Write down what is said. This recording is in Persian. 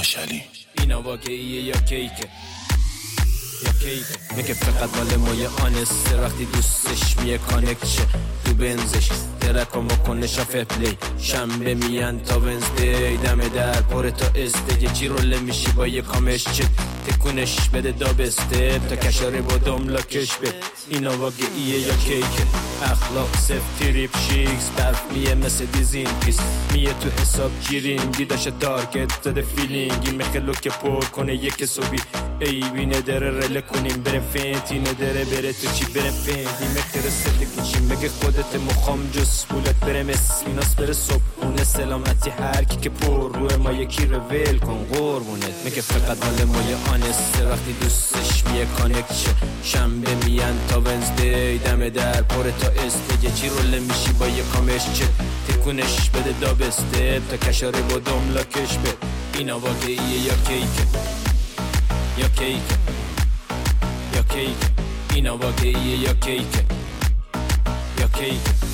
مشعلی. اینا واقعیه یا کیکه؟ میگه فقط مال مایه آنسته وقتی دوستش میه کانکشه تو بنزش درک و مکنه شافه پلی شنبه میان تا ونزدی دم در پاره تا استگه چی روله میشی با یه کامش چت تکونش بده دابسته تا کشاره با داملاکش به اینا واقعیه یا کیکه اخلاق صفر تریپ شیکس برف میه مثل دیزین پیس میه تو حساب گیرینگی داشته تارگت زده فیلینگی میخلو که پر کنه یک صبی ای بینه داره رله کنیم برم فینتی نداره بره تو چی برم فینتی مخیر سفلی کچیم بگه خودت مخام جس بولت برم اسمیناس بره صبحونه سلامتی هر کی که پر روی ما یکی رو ویل کن قربونت میگه فقط مال مایه آنسته وقتی دوستش میه کانکشه شنبه میان تا ونزدی دم در پاره تا استگه چی روله میشی با یه کامش چه تکونش بده دابسته تا کشاره با داملاکش به اینا واقعیه یا کیکه یا کیکه یا کیکه اینا واقعیه یا کیکه یا کیکه